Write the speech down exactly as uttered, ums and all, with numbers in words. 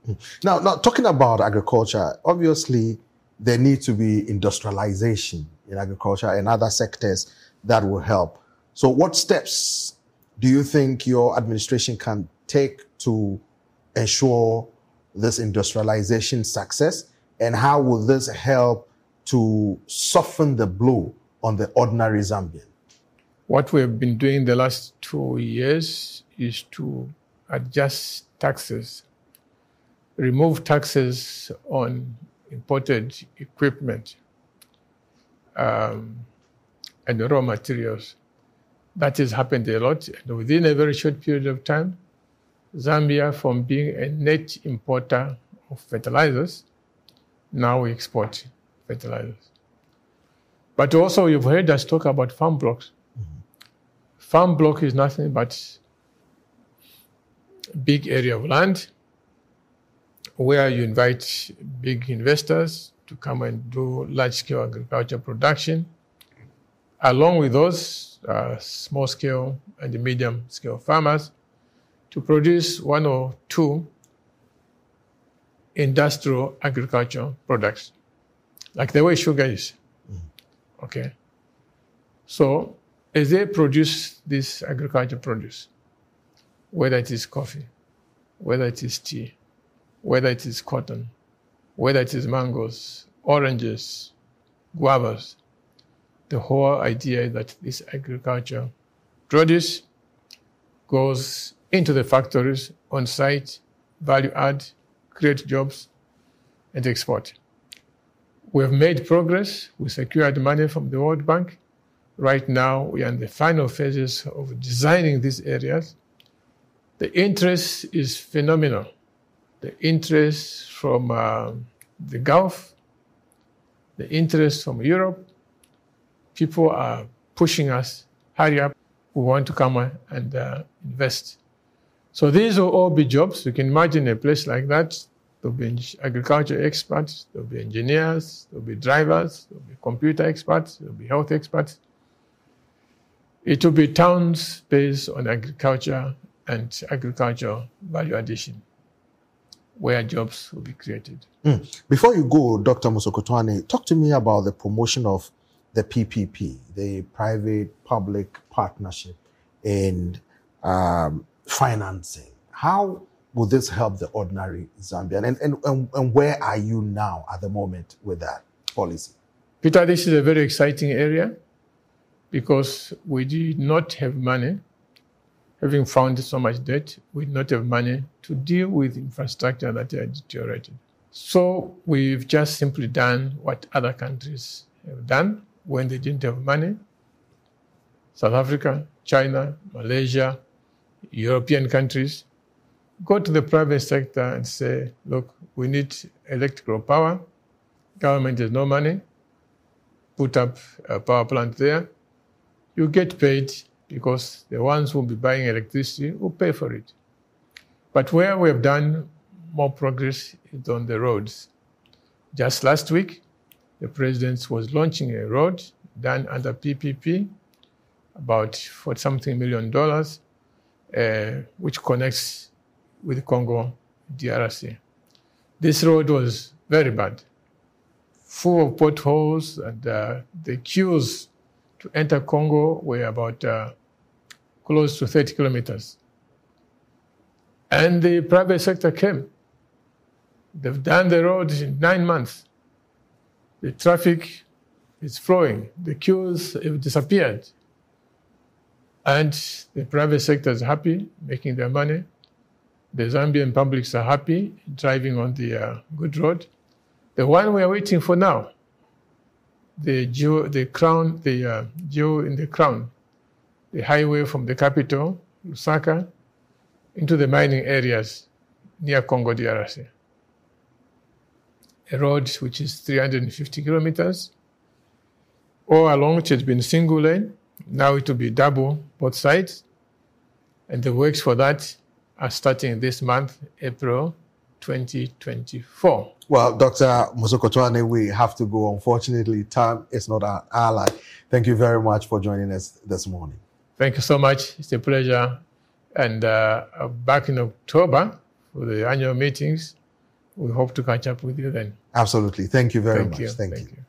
Now, now, talking about agriculture, obviously there needs to be industrialization in agriculture and other sectors that will help. So what steps do you think your administration can take to ensure this industrialization success? And how will this help to soften the blow on the ordinary Zambian? What we have been doing the last two years is to adjust taxes, remove taxes on imported equipment um, and raw materials. That has happened a lot. And within a very short period of time, Zambia, from being a net importer of fertilizers, now we export fertilizers. But also, you've heard us talk about farm blocks. Mm-hmm. Farm block is nothing but a big area of land where you invite big investors to come and do large-scale agriculture production, along with those uh, small-scale and medium-scale farmers to produce one or two industrial agriculture products, like the way sugar is. Mm. Okay. So as they produce this agriculture produce, whether it is coffee, whether it is tea, whether it is cotton, whether it is mangoes, oranges, guavas, the whole idea is that this agriculture produce goes into the factories on site, value add, create jobs, and export. We have made progress. We secured money from the World Bank. Right now, we are in the final phases of designing these areas. The interest is phenomenal. The interest from uh, the Gulf, the interest from Europe. People are pushing us, hurry up, we want to come and uh, invest. So these will all be jobs. You can imagine a place like that. There'll be agriculture experts, there'll be engineers, there'll be drivers, there'll be computer experts, there'll be health experts. It will be towns based on agriculture and agricultural value addition, where jobs will be created. Mm. Before you go, Doctor Musokotwane, talk to me about the promotion of the P P P, the private-public partnership and um, financing. How will this help the ordinary Zambian? And, and, and, and where are you now at the moment with that policy? Peter, this is a very exciting area because we did not have money. Having found so much debt, we did not have money to deal with infrastructure that had deteriorated. So we've just simply done what other countries have done when they didn't have money. South Africa, China, Malaysia, European countries go to the private sector and say, look, we need electrical power. Government has no money. Put up a power plant there. You get paid because the ones who will be buying electricity will pay for it. But where we have done more progress is on the roads. Just last week, the president was launching a road done under P P P, about forty something million dollars, uh, which connects with Congo D R C. This road was very bad, full of potholes, and uh, the queues to enter Congo were about uh, close to thirty kilometers. And the private sector came. They've done the road in nine months. The traffic is flowing. The queues have disappeared. And the private sector is happy, making their money. The Zambian publics are happy, driving on the uh, good road. The one we are waiting for now, the jewel, the crown, the uh, jewel in the crown, the highway from the capital, Lusaka, into the mining areas near Congo D R C. A road which is three hundred fifty kilometers, all along which has been single lane. Now it will be double both sides. And the works for that are starting this month, April twenty twenty-four. Well, Doctor Musokotwane, we have to go. Unfortunately, time is not our ally. Thank you very much for joining us this morning. Thank you so much. It's a pleasure. And uh, back in October for the annual meetings, we hope to catch up with you then. Absolutely. Thank you very Thank much. you. Thank, Thank you. you.